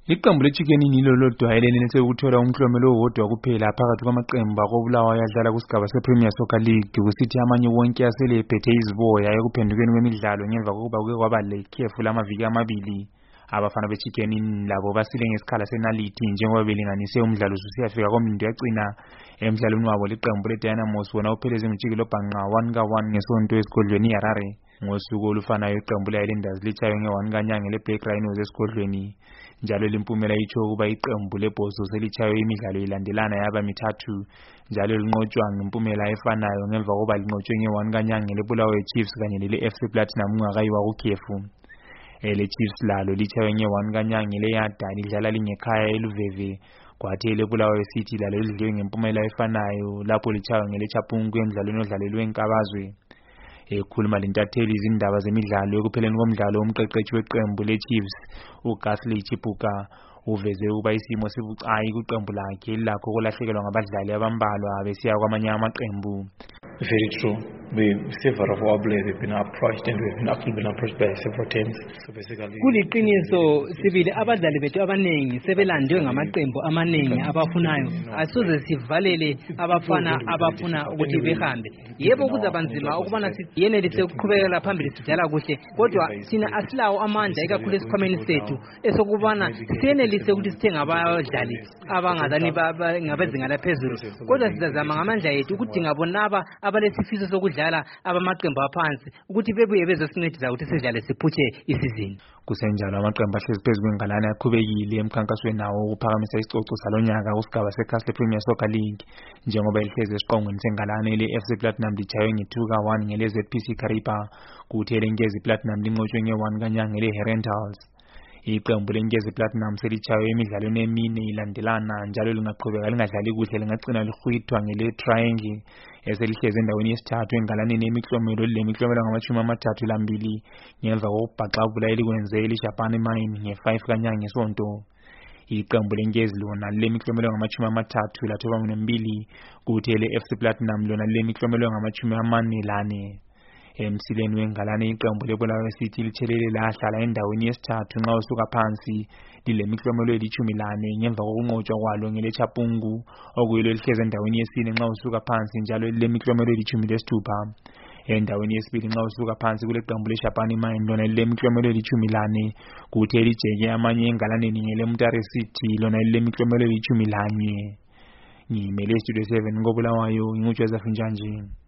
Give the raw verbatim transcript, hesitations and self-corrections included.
Iqembu leChicken yilo lodwa elenelise ukuthola umklomelo owodwa kuphela phakathi kwamaqembu akobulawa ayadlala kusigaba sePremier Soccer League, kusithi amanye wonke asele ephethe iziboya ekuphendukeni kwemidlalo ngemva kokuba kuke kwaba lekhefu lamaviki amabili. Abafana beChicken labo basile ngesikhala senalithi njengoba belinganise umdlalo usiyafika komlindo yagcina. Emidlalweni wabo liqembu leDynamos wona upheleze ngijikelo bhanqa one ka one ngesonto esigodlweni iHarare. Ngosuku olufanayo iqembu leHighlanders litshaywe nge-one kanyanga leBlack Rhinos esigodlweni. Njalo limpumela itsho ukuba iqembu leBhoso selitshaywe imidlalo ilandelana yaba mithathu, njalo linqotshwa ngempumela efanayo ngemva kokuba linqotshwe nge-one kanyanga leBulawayo Chiefs kanye lele-F C Platinum ungakayiwa kukhefu. Ele Chiefs lalo litshaywe nge-one kanyanga leYada lidlala lingekhaya eLuveve, kwathi leBulawayo City lalo lidliwe ngempumela efanayo lapho litshaywe ngeleChapungu emidlalweni odlalelwe eNkabazwe. Ekhuluma lentatheli izindaba zemidlalo ekupheleni komdlalo umqeqeshi weqembu leChiefs uGasley Chipuka uveze ukuba isimo sibucayi kuqembu lakhe lakho kulahlekelwa ngabadlali abambalwa besiya kwamanye amaqembu. Very true. We several of our players have been approached and we've been actually been approached by several teams. So basically, kuliqiniso sibili abadlali bethu abaningi sebelandwe ngamaqembu amaningi abafunayo. Asoze sivalele abafana abafuna ukuthi behambe. Yebo kuzabanzima ukubana siyenelise ukuqhubekela phambili sidlala kuhle, kodwa thina asilawo amandla ikakhulu esikhwameni sethu esokubana siyenelise ukuthi sithenga abadlali abangazani ngabezinga laphezulu, kodwa sizazama ngamandla ethu ukudinga bonaba abalesifiso sokudlala abamaqembu aphansi ukuthi bebuye bezosincedisa ukuthi sidlale siphutshe isizini. Kusenjalo amaqembu ahlezi phezu kwengalane aqhubekile emkhankasweni nawo ukuphakamisa isicoco salonyaka kusigaba seCastle Premier Soccer League, njengoba lihlezi esiqongweni sengalane le-F C Platinum litshaywe nge-two ka one ngele-Z P C Karipa, kuthi elenkezi Platinum linqotshwe nge-one kanyanga le-Herentals. Iqembu lenkezi Platinum selitshaywe emidlalweni emine ilandelana njalo lingaqhubeka lingadlali kuhle lingagcina lihwithwa ngele-Triangle eselihlezi endaweni yesithathu engalaneni emiklomelo lemiklomelo ngamashumi amathathu lambili ngemva kokubhaxabula elikwenze iJapan Mine nge-five kanyanga ngesonto. Iqembu lenkezi lona lemiklomelo ngamashumi amathathu lathoba ngembili, kuthi ele-F C Platinum lona lemiklomelo ngamashumi amane lane. Emsileni wengalane iqembu leBulawayo City lithelele lahlala endaweni yesithathu nxa usuka phansi lilemiklomelo elithumi lane ngemva kokunqotshwa kwalo ngeleChapungu okuyilo lihleze endaweni yesine nxa usuka phansi njalo lilemiklomelo elithumi lesithupha. Endaweni yesibili nxa usuka phansi kuleqembu leJapan Mine lona lilemiklomelo elithumi lane, kuthi elijeke amanye engalaneni ngeleMutare City lona lilemiklomelo elithumi lanye. Ngimele Studio seven koBulawayo, nginguJoseph Njanje.